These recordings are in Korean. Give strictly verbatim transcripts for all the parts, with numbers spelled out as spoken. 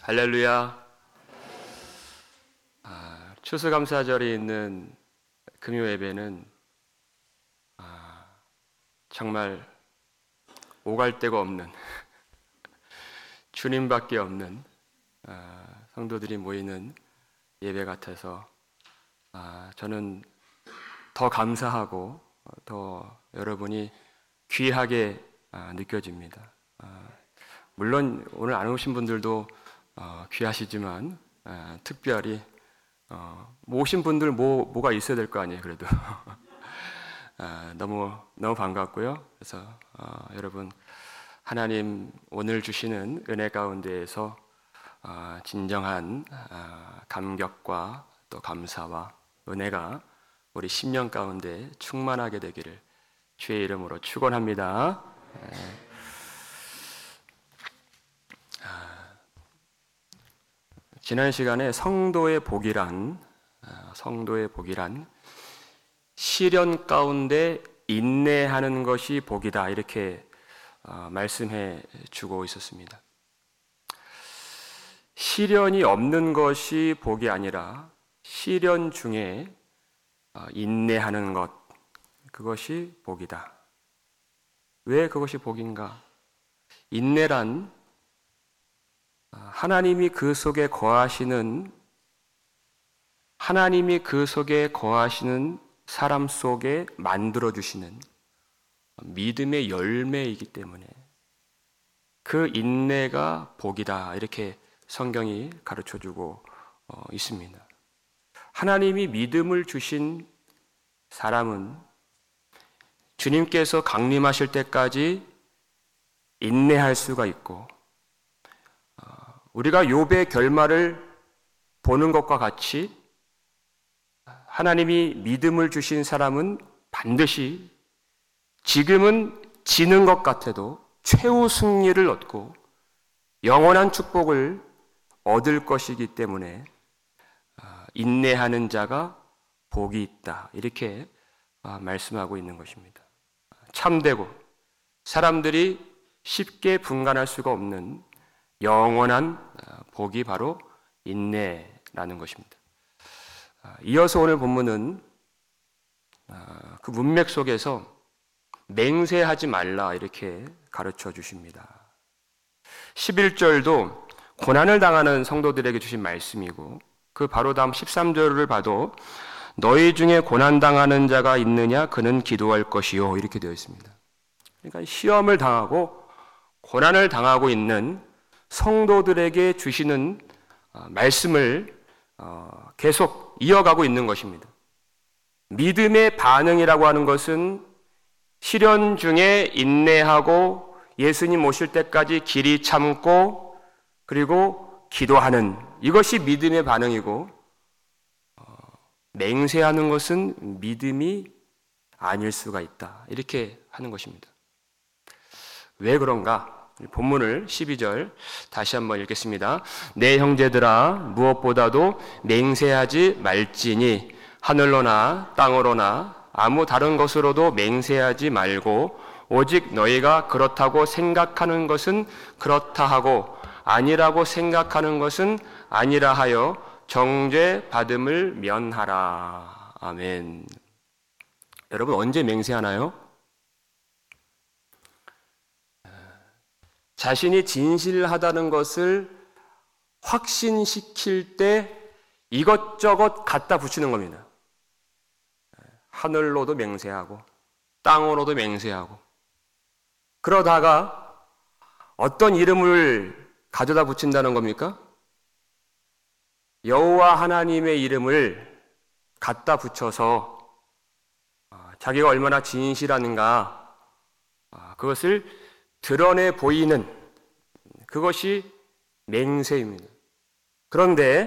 할렐루야. 아, 추수감사절이 있는 금요 예배는 아, 정말 오갈 데가 없는 주님밖에 없는 아, 성도들이 모이는 예배 같아서 아, 저는 더 감사하고 더 여러분이 귀하게 아, 느껴집니다. 아, 물론 오늘 안 오신 분들도 어, 귀하시지만 어, 특별히 어, 뭐 오신 분들 뭐, 뭐가 있어야 될 거 아니에요. 그래도 어, 너무 너무 반갑고요. 그래서 어, 여러분 하나님 오늘 주시는 은혜 가운데에서 어, 진정한 어, 감격과 또 감사와 은혜가 우리 심령 가운데 충만하게 되기를 주의 이름으로 축원합니다. 네. 지난 시간에 성도의 복이란 성도의 복이란 시련 가운데 인내하는 것이 복이다 이렇게 말씀해 주고 있었습니다. 시련이 없는 것이 복이 아니라 시련 중에 인내하는 것 그것이 복이다. 왜 그것이 복인가? 인내란 하나님이 그 속에 거하시는 하나님이 그 속에 거하시는 사람 속에 만들어 주시는 믿음의 열매이기 때문에 그 인내가 복이다 이렇게 성경이 가르쳐 주고 있습니다. 하나님이 믿음을 주신 사람은 주님께서 강림하실 때까지 인내할 수가 있고 우리가 욥의 결말을 보는 것과 같이 하나님이 믿음을 주신 사람은 반드시 지금은 지는 것 같아도 최후 승리를 얻고 영원한 축복을 얻을 것이기 때문에 인내하는 자가 복이 있다 이렇게 말씀하고 있는 것입니다. 참되고 사람들이 쉽게 분간할 수가 없는 영원한 복이 바로 인내라는 것입니다. 이어서 오늘 본문은 그 문맥 속에서 맹세하지 말라 이렇게 가르쳐 주십니다. 십일 절도 고난을 당하는 성도들에게 주신 말씀이고 그 바로 다음 십삼 절을 봐도 너희 중에 고난당하는 자가 있느냐 그는 기도할 것이요 이렇게 되어 있습니다. 그러니까 시험을 당하고 고난을 당하고 있는 성도들에게 주시는 말씀을 계속 이어가고 있는 것입니다. 믿음의 반응이라고 하는 것은 시련 중에 인내하고 예수님 오실 때까지 길이 참고 그리고 기도하는 이것이 믿음의 반응이고 맹세하는 것은 믿음이 아닐 수가 있다. 이렇게 하는 것입니다. 왜 그런가? 본문을 십이 절 다시 한번 읽겠습니다. 내 형제들아 무엇보다도 맹세하지 말지니 하늘로나 땅으로나 아무 다른 것으로도 맹세하지 말고 오직 너희가 그렇다고 생각하는 것은 그렇다 하고 아니라고 생각하는 것은 아니라 하여 정죄 받음을 면하라. 아멘. 여러분 언제 맹세하나요? 자신이 진실하다는 것을 확신시킬 때 이것저것 갖다 붙이는 겁니다. 하늘로도 맹세하고 땅으로도 맹세하고 그러다가 어떤 이름을 가져다 붙인다는 겁니까? 여호와 하나님의 이름을 갖다 붙여서 자기가 얼마나 진실한가 그것을 드러내 보이는 그것이 맹세입니다. 그런데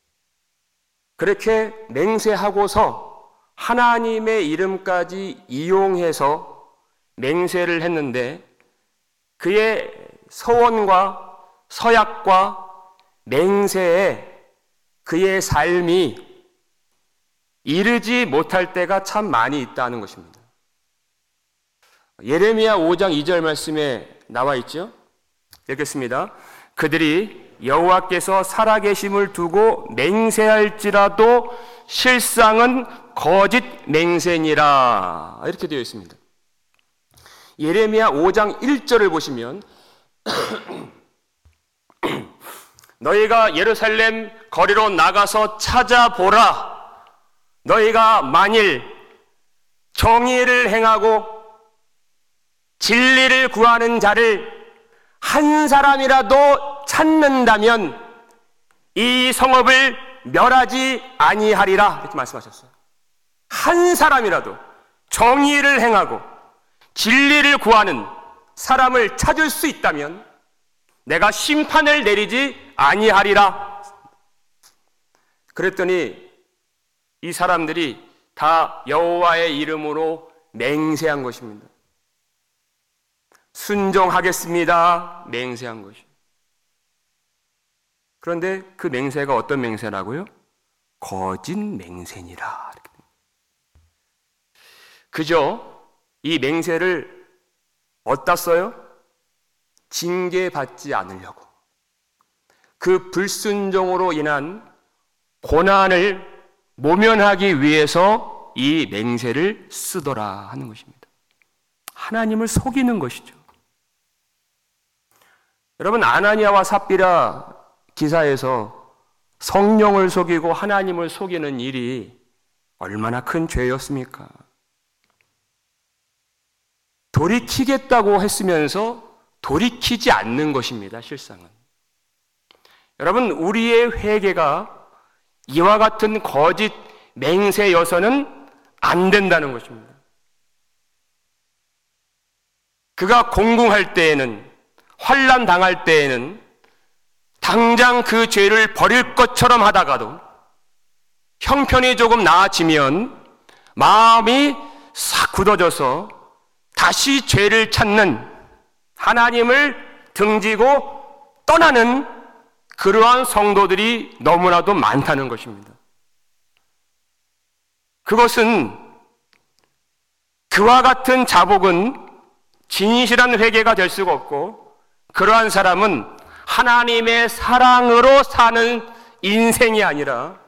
그렇게 맹세하고서 하나님의 이름까지 이용해서 맹세를 했는데 그의 서원과 서약과 맹세에 그의 삶이 이르지 못할 때가 참 많이 있다는 것입니다. 예레미야 오 장 이 절 말씀에 나와 있죠? 읽겠습니다. 그들이 여호와께서 살아계심을 두고 맹세할지라도 실상은 거짓 맹세니라. 이렇게 되어 있습니다. 예레미야 오 장 일 절을 보시면 너희가 예루살렘 거리로 나가서 찾아보라. 너희가 만일 정의를 행하고 진리를 구하는 자를 한 사람이라도 찾는다면 이 성읍을 멸하지 아니하리라. 이렇게 말씀하셨어요. 한 사람이라도 정의를 행하고 진리를 구하는 사람을 찾을 수 있다면 내가 심판을 내리지 아니하리라. 그랬더니 이 사람들이 다 여호와의 이름으로 맹세한 것입니다. 순종하겠습니다. 맹세한 것입니다. 그런데 그 맹세가 어떤 맹세라고요? 거짓 맹세니라. 그저 이 맹세를 어디다 써요? 징계받지 않으려고. 그 불순종으로 인한 고난을 모면하기 위해서 이 맹세를 쓰더라 하는 것입니다. 하나님을 속이는 것이죠. 여러분, 아나니아와 삽비라 기사에서 성령을 속이고 하나님을 속이는 일이 얼마나 큰 죄였습니까? 돌이키겠다고 했으면서 돌이키지 않는 것입니다, 실상은. 여러분, 우리의 회개가 이와 같은 거짓 맹세여서는 안 된다는 것입니다. 그가 공궁할 때에는, 환난 당할 때에는 당장 그 죄를 버릴 것처럼 하다가도 형편이 조금 나아지면 마음이 싹 굳어져서 다시 죄를 찾는, 하나님을 등지고 떠나는 그러한 성도들이 너무나도 많다는 것입니다. 그것은, 그와 같은 자복은 진실한 회개가 될 수가 없고, 그러한 사람은 하나님의 사랑으로 사는 인생이 아니라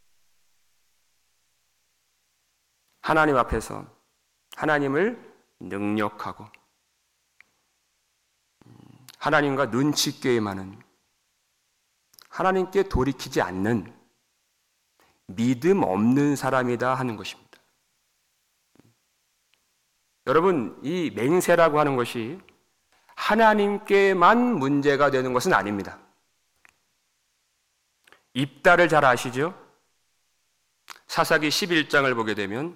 하나님 앞에서 하나님을 능력하고 하나님과 눈치 게임하는, 하나님께 돌이키지 않는 믿음 없는 사람이다 하는 것입니다. 여러분, 이 맹세라고 하는 것이 하나님께만 문제가 되는 것은 아닙니다. 입다를 잘 아시죠? 사사기 십일 장을 보게 되면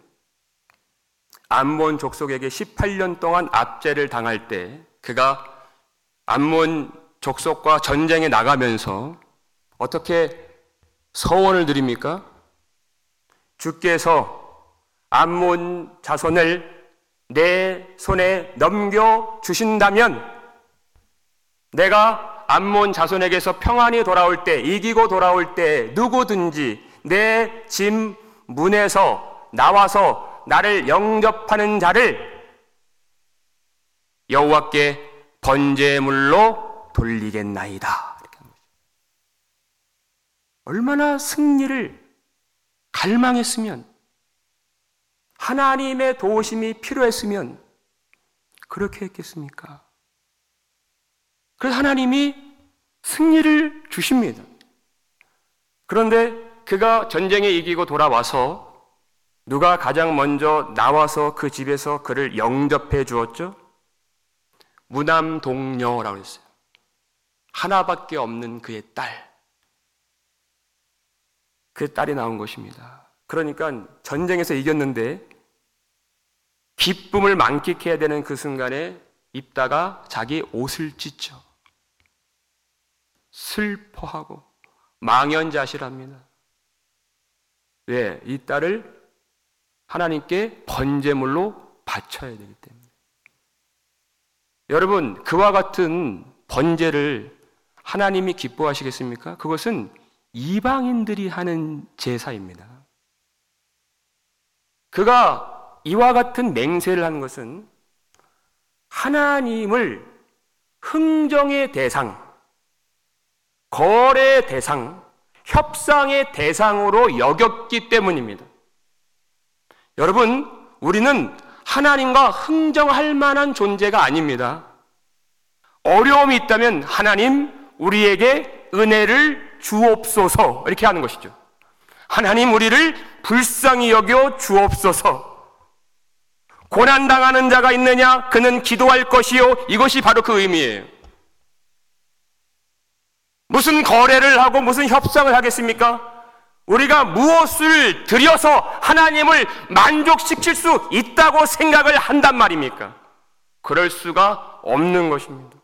암몬 족속에게 십팔 년 동안 압제를 당할 때 그가 암몬 족속과 전쟁에 나가면서 어떻게 서원을 드립니까? 주께서 암몬 자손을 내 손에 넘겨주신다면 내가 암몬 자손에게서 평안히 돌아올 때, 이기고 돌아올 때 누구든지 내 집 문에서 나와서 나를 영접하는 자를 여호와께 번제물로 돌리겠나이다. 얼마나 승리를 갈망했으면, 하나님의 도우심이 필요했으면 그렇게 했겠습니까? 그래서 하나님이 승리를 주십니다. 그런데 그가 전쟁에 이기고 돌아와서 누가 가장 먼저 나와서 그 집에서 그를 영접해 주었죠? 무남동녀라고 했어요. 하나밖에 없는 그의 딸. 그 딸이 나온 것입니다. 그러니까 전쟁에서 이겼는데 기쁨을 만끽해야 되는 그 순간에 입다가 자기 옷을 찢죠. 슬퍼하고 망연자실합니다. 왜? 이 딸을 하나님께 번제물로 바쳐야 되기 때문에. 여러분, 그와 같은 번제를 하나님이 기뻐하시겠습니까? 그것은 이방인들이 하는 제사입니다. 그가 이와 같은 맹세를 하는 것은 하나님을 흥정의 대상, 거래 대상, 협상의 대상으로 여겼기 때문입니다. 여러분, 우리는 하나님과 흥정할 만한 존재가 아닙니다. 어려움이 있다면 하나님 우리에게 은혜를 주옵소서 이렇게 하는 것이죠. 하나님 우리를 불쌍히 여겨 주옵소서. 고난당하는 자가 있느냐? 그는 기도할 것이요. 이것이 바로 그 의미예요. 무슨 거래를 하고 무슨 협상을 하겠습니까? 우리가 무엇을 들여서 하나님을 만족시킬 수 있다고 생각을 한단 말입니까? 그럴 수가 없는 것입니다.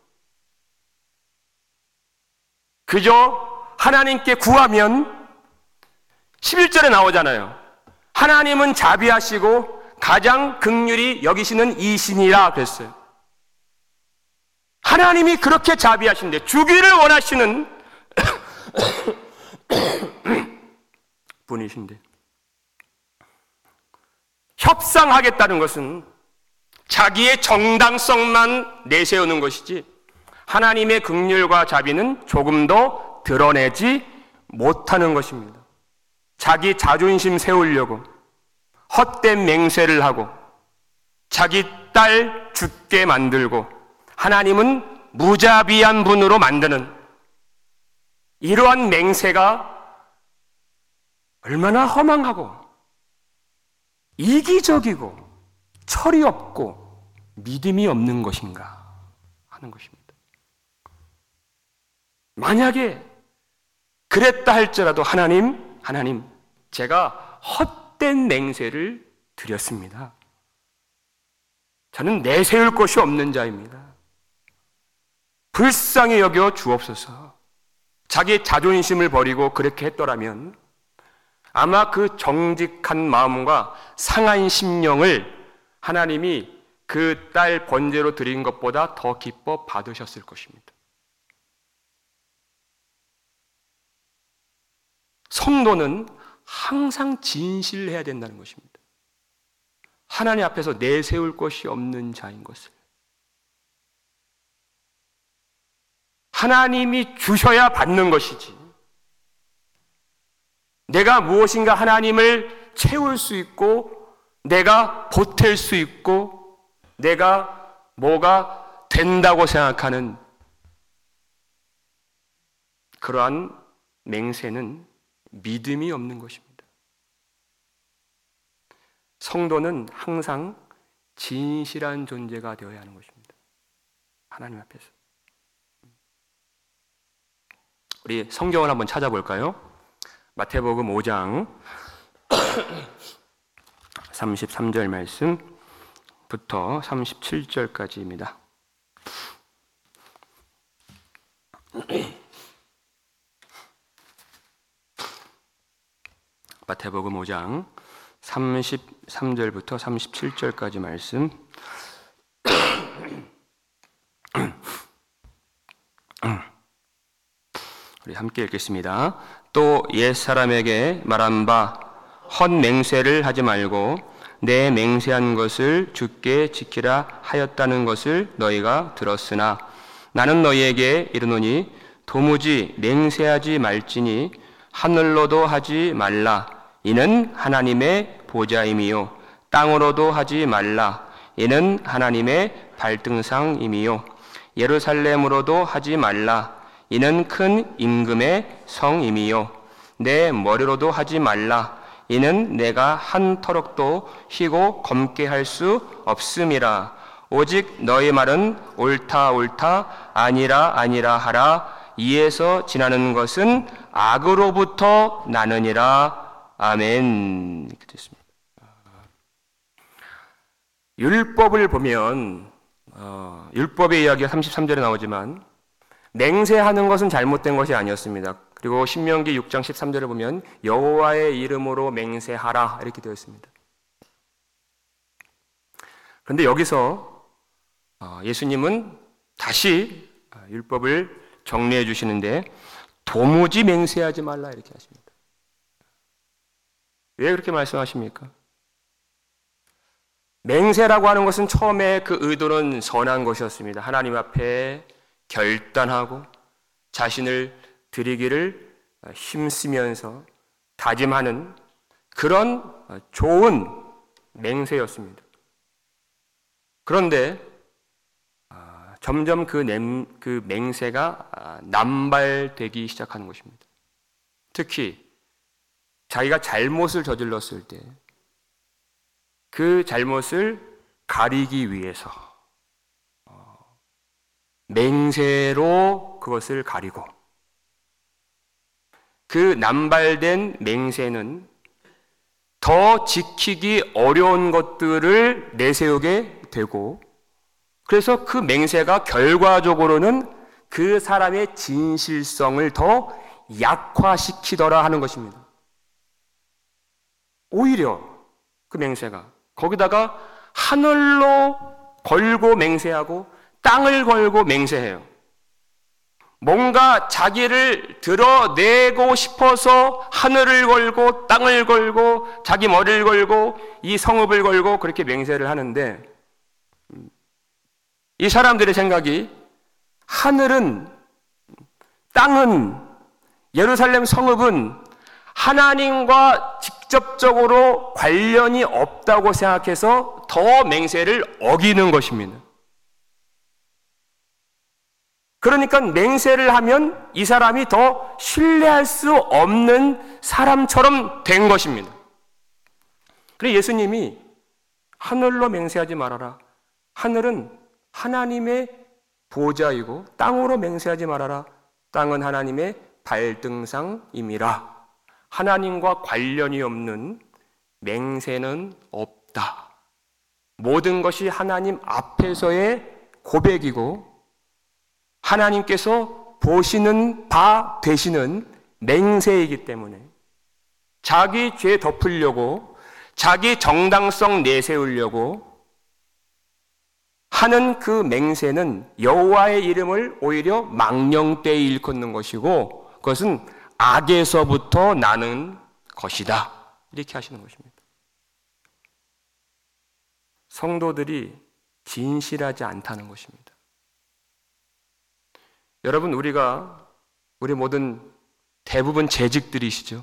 그저 하나님께 구하면 십일 절에 나오잖아요. 하나님은 자비하시고 가장 긍휼히 여기시는 이신이라 그랬어요. 하나님이 그렇게 자비하신데 주기를 원하시는 분이신데, 협상하겠다는 것은 자기의 정당성만 내세우는 것이지 하나님의 긍휼과 자비는 조금 더 드러내지 못하는 것입니다. 자기 자존심 세우려고 헛된 맹세를 하고 자기 딸 죽게 만들고 하나님은 무자비한 분으로 만드는 이러한 맹세가 얼마나 허망하고 이기적이고 철이 없고 믿음이 없는 것인가 하는 것입니다. 만약에 그랬다 할지라도 하나님, 하나님, 제가 헛된 맹세를 드렸습니다. 저는 내세울 것이 없는 자입니다. 불쌍히 여겨 주옵소서. 자기 자존심을 버리고 그렇게 했더라면 아마 그 정직한 마음과 상한 심령을 하나님이 그 딸 번제로 드린 것보다 더 기뻐 받으셨을 것입니다. 성도는 항상 진실해야 된다는 것입니다. 하나님 앞에서 내세울 것이 없는 자인 것을. 하나님이 주셔야 받는 것이지, 내가 무엇인가 하나님을 채울 수 있고 내가 보탤 수 있고 내가 뭐가 된다고 생각하는 그러한 맹세는 믿음이 없는 것입니다. 성도는 항상 진실한 존재가 되어야 하는 것입니다. 하나님 앞에서. 우리 성경을 한번 찾아볼까요? 마태복음 오 장 삼십삼 절 말씀부터 삼십칠 절까지입니다. 마태복음 오 장 삼십삼 절부터 삼십칠 절까지 말씀. 우리 함께 읽겠습니다. 또 옛사람에게 말한 바 헛맹세를 하지 말고 내 맹세한 것을 주께 지키라 하였다는 것을 너희가 들었으나 나는 너희에게 이르노니 도무지 맹세하지 말지니 하늘로도 하지 말라 이는 하나님의 보좌임이요 땅으로도 하지 말라 이는 하나님의 발등상임이요 예루살렘으로도 하지 말라 이는 큰 임금의 성임이요 내 머리로도 하지 말라 이는 내가 한 터럭도 휘고 검게 할 수 없음이라 오직 너희 말은 옳다 옳다 아니라 아니라 하라 이에서 지나는 것은 악으로부터 나느니라. 아멘. 이렇게 됐습니다. 율법을 보면 어, 율법의 이야기가 삼십삼 절에 나오지만 맹세하는 것은 잘못된 것이 아니었습니다. 그리고 신명기 육 장 십삼 절에 보면 여호와의 이름으로 맹세하라 이렇게 되어 있습니다. 그런데 여기서 예수님은 다시 율법을 정리해 주시는데 도무지 맹세하지 말라 이렇게 하십니다. 왜 그렇게 말씀하십니까? 맹세라고 하는 것은 처음에 그 의도는 선한 것이었습니다. 하나님 앞에 결단하고 자신을 드리기를 힘쓰면서 다짐하는 그런 좋은 맹세였습니다. 그런데 점점 그, 냄, 그 맹세가 남발되기 시작하는 것입니다. 특히 자기가 잘못을 저질렀을 때 그 잘못을 가리기 위해서 맹세로 그것을 가리고, 그 남발된 맹세는 더 지키기 어려운 것들을 내세우게 되고, 그래서 그 맹세가 결과적으로는 그 사람의 진실성을 더 약화시키더라 하는 것입니다. 오히려 그 맹세가 거기다가 하늘로 걸고 맹세하고 땅을 걸고 맹세해요. 뭔가 자기를 드러내고 싶어서 하늘을 걸고 땅을 걸고 자기 머리를 걸고 이 성읍을 걸고 그렇게 맹세를 하는데, 이 사람들의 생각이 하늘은, 땅은, 예루살렘 성읍은 하나님과 직접적으로 관련이 없다고 생각해서 더 맹세를 어기는 것입니다. 그러니까 맹세를 하면 이 사람이 더 신뢰할 수 없는 사람처럼 된 것입니다. 그래서 예수님이 하늘로 맹세하지 말아라. 하늘은 하나님의 보좌이고 땅으로 맹세하지 말아라. 땅은 하나님의 발등상임이라. 하나님과 관련이 없는 맹세는 없다. 모든 것이 하나님 앞에서의 고백이고 하나님께서 보시는 바 되시는 맹세이기 때문에 자기 죄 덮으려고, 자기 정당성 내세우려고 하는 그 맹세는 여호와의 이름을 오히려 망령되이 일컫는 것이고, 그것은 악에서부터 나는 것이다. 이렇게 하시는 것입니다. 성도들이 진실하지 않다는 것입니다. 여러분, 우리가, 우리 모든 대부분 재직들이시죠.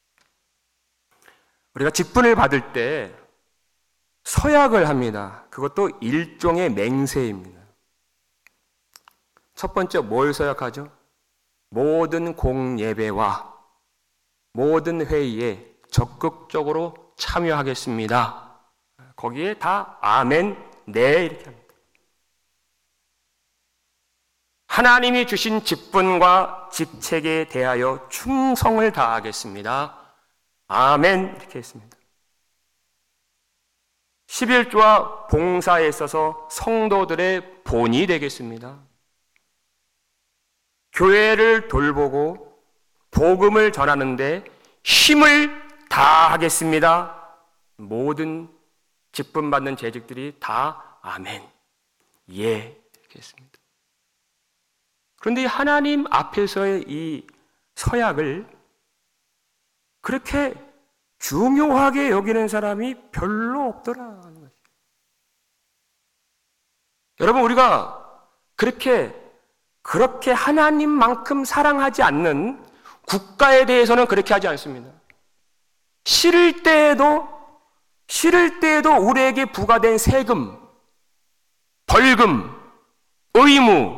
우리가 직분을 받을 때 서약을 합니다. 그것도 일종의 맹세입니다. 첫 번째 뭘 서약하죠? 모든 공예배와 모든 회의에 적극적으로 참여하겠습니다. 거기에 다 아멘, 네 이렇게 합니다. 하나님이 주신 직분과 직책에 대하여 충성을 다하겠습니다. 아멘 이렇게 했습니다. 십일조와 봉사에 있어서 성도들의 본이 되겠습니다. 교회를 돌보고 복음을 전하는데 힘을 다하겠습니다. 모든 직분 받는 재직들이 다 아멘, 예 이렇게 했습니다. 그런데 이 하나님 앞에서의 이 서약을 그렇게 중요하게 여기는 사람이 별로 없더라는 거죠. 여러분, 우리가 그렇게 그렇게 하나님만큼 사랑하지 않는 국가에 대해서는 그렇게 하지 않습니다. 싫을 때에도 싫을 때에도 우리에게 부과된 세금, 벌금, 의무,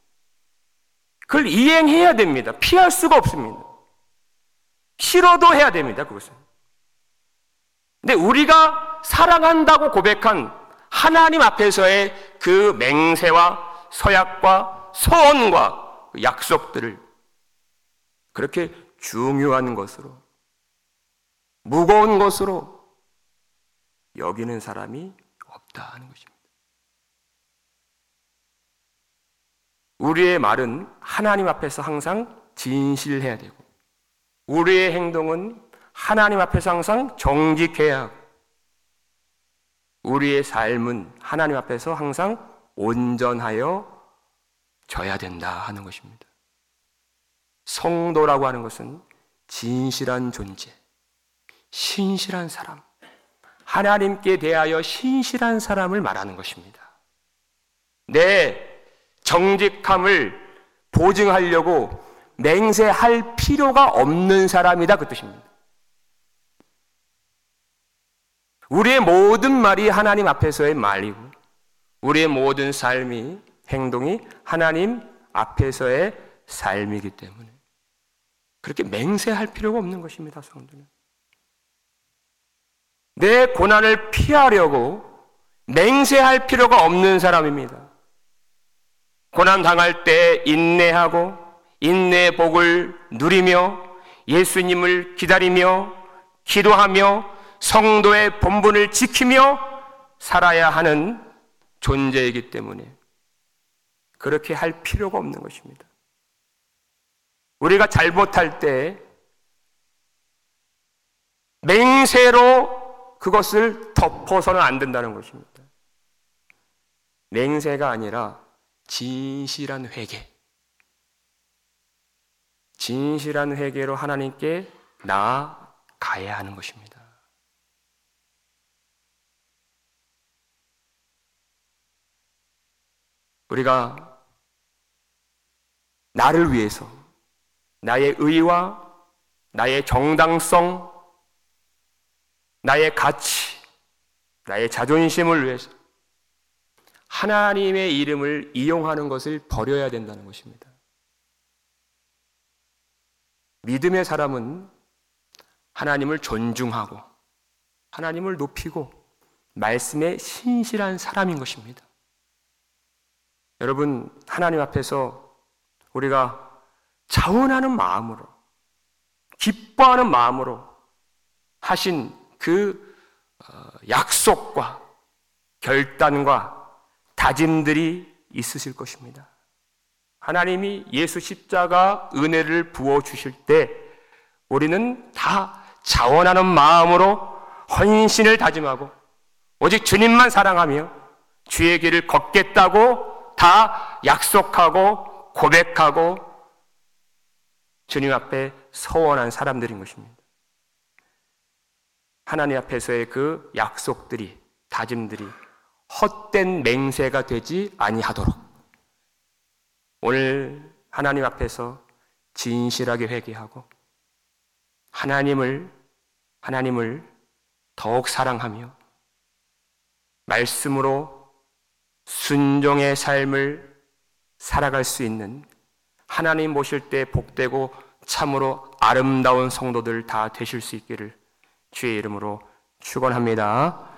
그걸 이행해야 됩니다. 피할 수가 없습니다. 싫어도 해야 됩니다, 그것은. 근데 우리가 사랑한다고 고백한 하나님 앞에서의 그 맹세와 서약과 서원과 약속들을 그렇게 중요한 것으로, 무거운 것으로 여기는 사람이 없다 하는 것입니다. 우리의 말은 하나님 앞에서 항상 진실해야 되고, 우리의 행동은 하나님 앞에서 항상 정직해야 하고, 우리의 삶은 하나님 앞에서 항상 온전하여 져야 된다 하는 것입니다. 성도라고 하는 것은 진실한 존재, 신실한 사람, 하나님께 대하여 신실한 사람을 말하는 것입니다. 내 정직함을 보증하려고 맹세할 필요가 없는 사람이다, 그 뜻입니다. 우리의 모든 말이 하나님 앞에서의 말이고 우리의 모든 삶이, 행동이 하나님 앞에서의 삶이기 때문에 그렇게 맹세할 필요가 없는 것입니다, 성도는. 내 고난을 피하려고 맹세할 필요가 없는 사람입니다. 고난 당할 때 인내하고 인내의 복을 누리며 예수님을 기다리며 기도하며 성도의 본분을 지키며 살아야 하는 존재이기 때문에 그렇게 할 필요가 없는 것입니다. 우리가 잘못할 때 맹세로 그것을 덮어서는 안 된다는 것입니다. 맹세가 아니라 진실한 회개, 진실한 회개로 하나님께 나아가야 하는 것입니다. 우리가 나를 위해서 나의 의와 나의 정당성, 나의 가치, 나의 자존심을 위해서 하나님의 이름을 이용하는 것을 버려야 된다는 것입니다. 믿음의 사람은 하나님을 존중하고 하나님을 높이고 말씀에 신실한 사람인 것입니다. 여러분, 하나님 앞에서 우리가 자원하는 마음으로, 기뻐하는 마음으로 하신 그 약속과 결단과 다짐들이 있으실 것입니다. 하나님이 예수 십자가 은혜를 부어주실 때 우리는 다 자원하는 마음으로 헌신을 다짐하고 오직 주님만 사랑하며 주의 길을 걷겠다고 다 약속하고 고백하고 주님 앞에 서원한 사람들인 것입니다. 하나님 앞에서의 그 약속들이, 다짐들이 헛된 맹세가 되지 아니하도록 오늘 하나님 앞에서 진실하게 회개하고 하나님을 하나님을 더욱 사랑하며 말씀으로 순종의 삶을 살아갈 수 있는 하나님 모실 때 복되고 참으로 아름다운 성도들 다 되실 수 있기를 주의 이름으로 축원합니다.